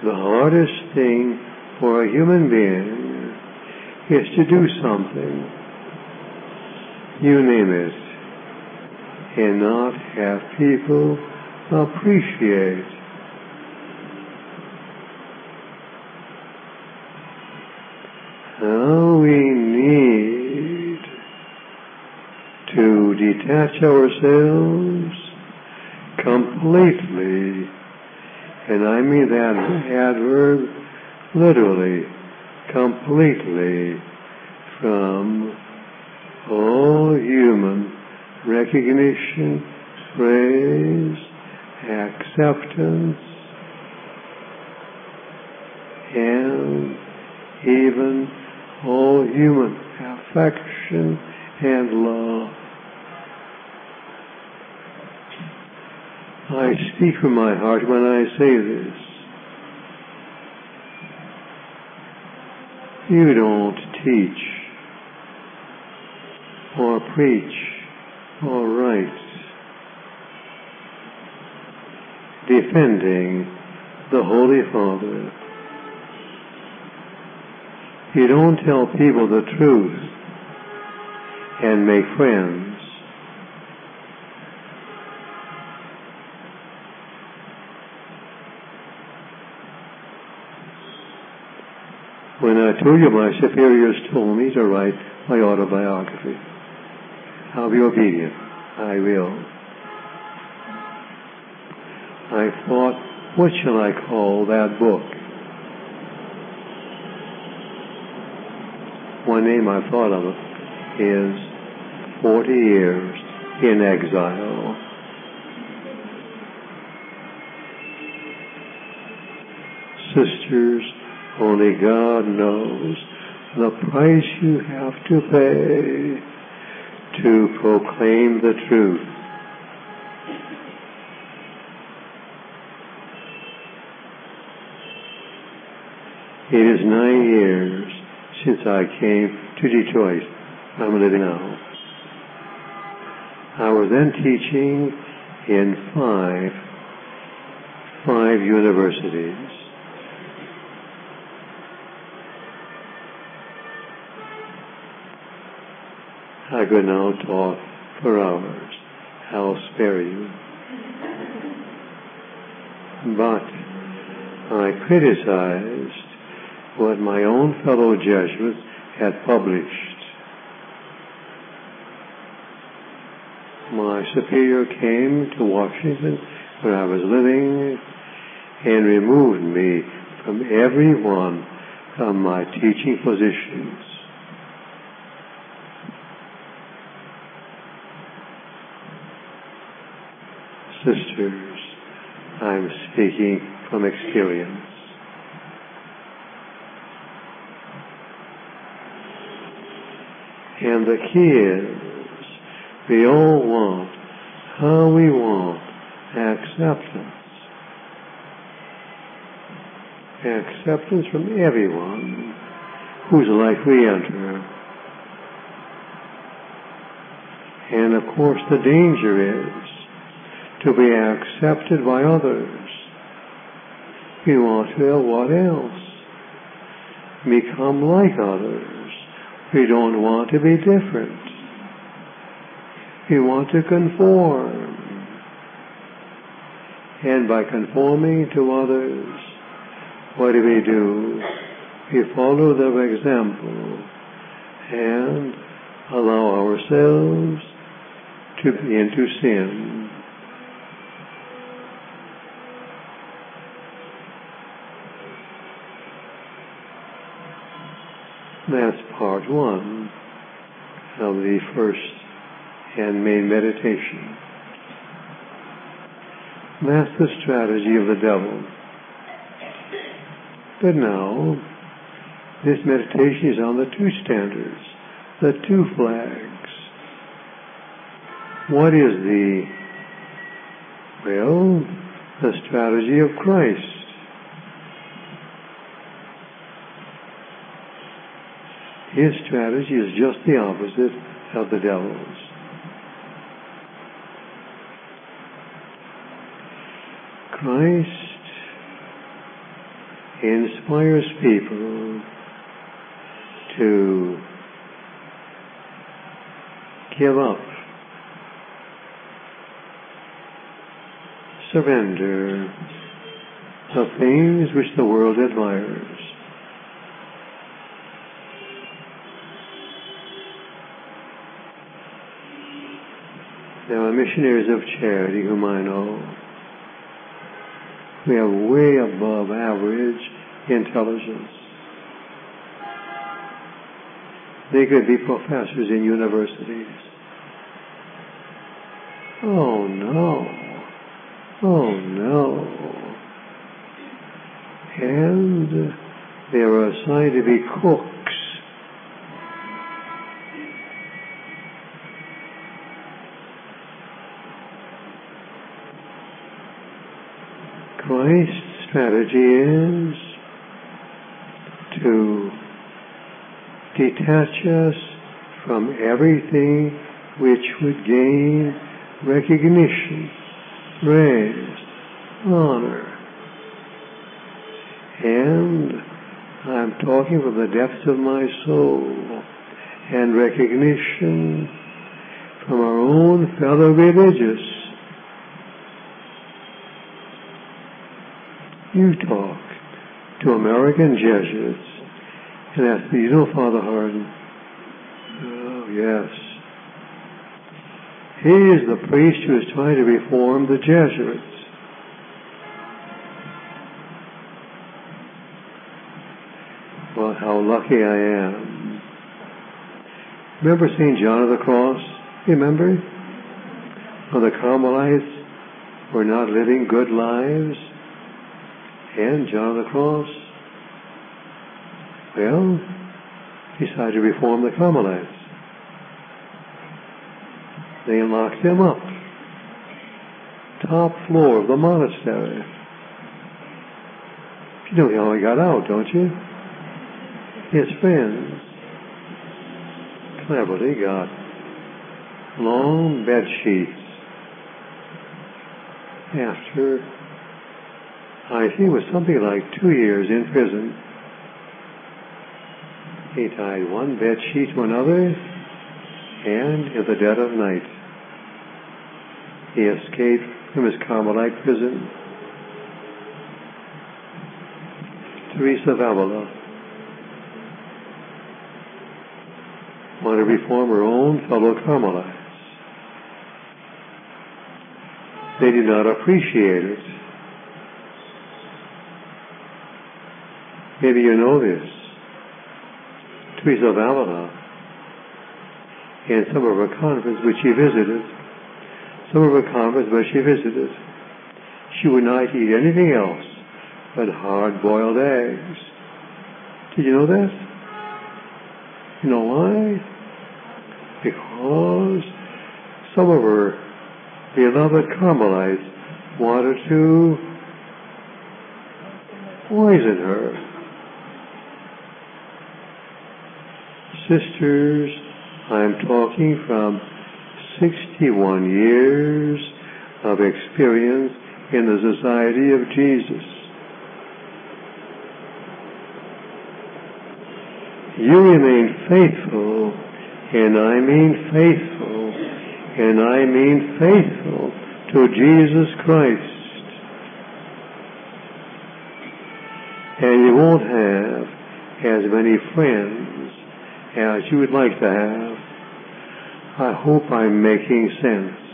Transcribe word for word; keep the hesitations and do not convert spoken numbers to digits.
The hardest thing for a human being is to do something, you name it, and not have people appreciate. How we need to detach ourselves completely, and I mean that adverb literally, completely, from all human recognition, praise, acceptance, and even all human affection and love. I speak from my heart when I say this. You don't teach or preach or write defending the Holy Father. You don't tell people the truth and make friends. When I told you my superiors told me to write my autobiography, I'll be obedient. I will. I thought, what shall I call that book? One name I thought of is Forty Years in Exile. Sisters, only God knows the price you have to pay to proclaim the truth. It is nine years since I came to Detroit. I'm living now. I was then teaching in five, five universities. I could now talk for hours. I'll spare you. But I criticized what my own fellow Jesuits had published. My superior came to Washington, where I was living, and removed me from every one of my teaching positions. Sisters, I'm speaking from experience. And the key is, we all want, how we want, acceptance. Acceptance from everyone whose life we enter. And of course the danger is to be accepted by others. We want to, what else? Become like others. We don't want to be different. We want to conform. And by conforming to others, what do we do? We follow their example and allow ourselves to be into sin. That's part one of the first and main meditation. That's the strategy of the devil. But now, this meditation is on the two standards, the two flags. What is the, well, the strategy of Christ? His strategy is just the opposite of the devil's. Christ inspires people to give up, surrender the things which the world admires. There are missionaries of charity whom I know who have way above average intelligence. They could be professors in universities. Oh no. Oh no. And they are assigned to be cooks. Christ's strategy is to detach us from everything which would gain recognition, praise, honor. And I'm talking from the depths of my soul, and recognition from our own fellow religious. You talk to American Jesuits and ask me, you know Father Hardin? Oh, yes. He is the priest who is trying to reform the Jesuits. Well, how lucky I am. Remember Saint John of the Cross? Remember? When the Carmelites were not living good lives? And John of the Cross, well, decided to reform the Carmelites. They locked them up. Top floor of the monastery. You know how he got out, don't you? His friends cleverly got long bed sheets after, I think it was something like two years in prison. He tied one bed sheet to another, and in the dead of night, he escaped from his Carmelite prison. Teresa of Avila wanted to reform her own fellow Carmelites. They did not appreciate it. Maybe you know this. Teresa of Avila, in some of her convents which she visited, some of her convents where she visited, she would not eat anything else but hard-boiled eggs. Did you know that? You know why? Because some of her beloved Carmelites wanted to poison her. Sisters, I'm talking from sixty-one years of experience in the Society of Jesus. You remain faithful, and I mean faithful, and I mean faithful to Jesus Christ. And you won't have as many friends as you would like to have. I hope I'm making sense.